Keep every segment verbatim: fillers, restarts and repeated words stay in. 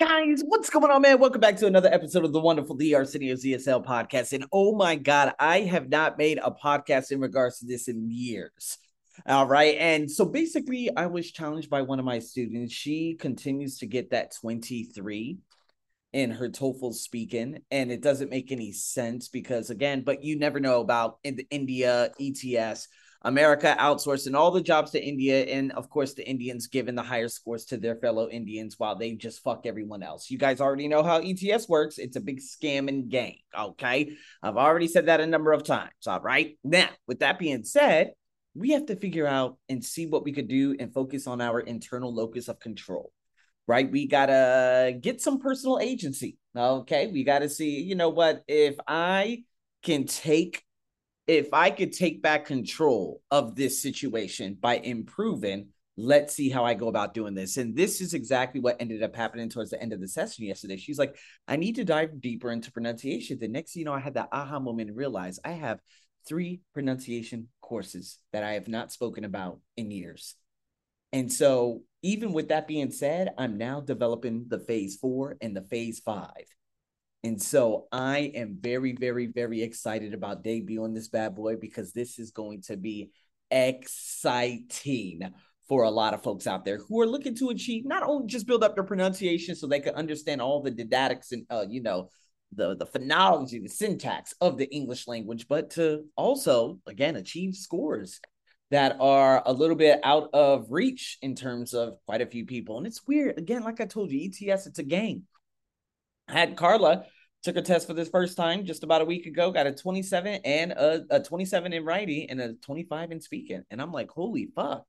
Guys, what's going on, man? Welcome back to another episode of the wonderful D R City of Z S L podcast. And oh my God, I have not made a podcast in regards to this in years. All right. And so basically, I was challenged by one of my students. She continues to get that twenty-three in her TOEFL speaking, and it doesn't make any sense because, again, but you never know about in the India, E T S. America outsourcing all the jobs to India, and of course, the Indians giving the higher scores to their fellow Indians while they just fuck everyone else. You guys already know how E T S works. It's a big scam and game. Okay. I've already said that a number of times. All right. Now, with that being said, we have to figure out and see what we could do and focus on our internal locus of control. Right? We got to get some personal agency. Okay. We got to see, you know what? If I can take if I could take back control of this situation by improving, let's see how I go about doing this. And this is exactly what ended up happening towards the end of the session yesterday. She's like, I need to dive deeper into pronunciation. The next thing you know, I had that aha moment and realized I have three pronunciation courses that I have not spoken about in years. And so even with that being said, I'm now developing the phase four and the phase five. And so I am very, very, very excited about debuting this bad boy because this is going to be exciting for a lot of folks out there who are looking to achieve, not only just build up their pronunciation so they can understand all the didactics and, uh, you know, the, the phonology, the syntax of the English language, but to also, again, achieve scores that are a little bit out of reach in terms of quite a few people. And it's weird. Again, like I told you, E T S, it's a game. I had Carla took a test for this first time just about a week ago, got a twenty-seven and a, a twenty-seven in writing and a twenty-five in speaking. And I'm like, holy fuck.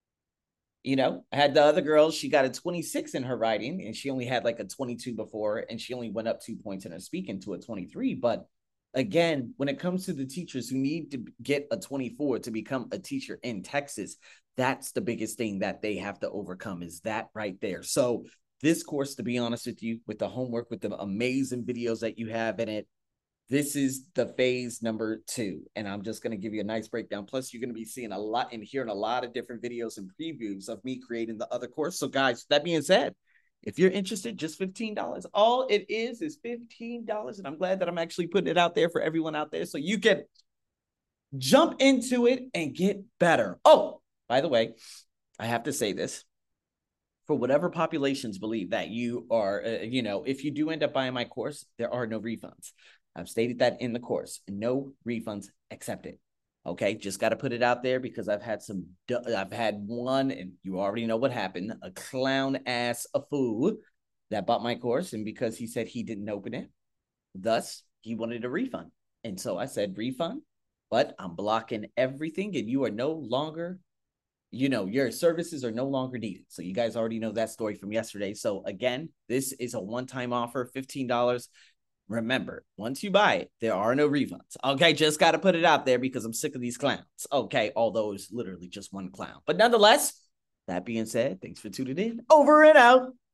You know, I had the other girl, she got a twenty-six in her writing and she only had like a twenty-two before and she only went up two points in her speaking to a twenty-three. But again, when it comes to the teachers who need to get a twenty-four to become a teacher in Texas, that's the biggest thing that they have to overcome is that right there. So this course, to be honest with you, with the homework, with the amazing videos that you have in it, this is the phase number two. And I'm just going to give you a nice breakdown. Plus, you're going to be seeing a lot and hearing a lot of different videos and previews of me creating the other course. So, guys, that being said, if you're interested, just fifteen dollars. All it is is fifteen dollars. And I'm glad that I'm actually putting it out there for everyone out there so you can jump into it and get better. Oh, by the way, I have to say this. For whatever populations believe that you are, uh, you know, if you do end up buying my course, there are no refunds. I've stated that in the course. No refunds accepted. Okay, just got to put it out there because I've had some, I've had one, and you already know what happened, a clown ass a fool that bought my course, and because he said he didn't open it, thus he wanted a refund. And so I said refund, but I'm blocking everything, and you are no longer you know, your services are no longer needed. So you guys already know that story from yesterday. So again, this is a one-time offer, fifteen dollars. Remember, once you buy it, there are no refunds. Okay, just got to put it out there because I'm sick of these clowns. Okay, although it's literally just one clown. But nonetheless, that being said, thanks for tuning in. Over and out.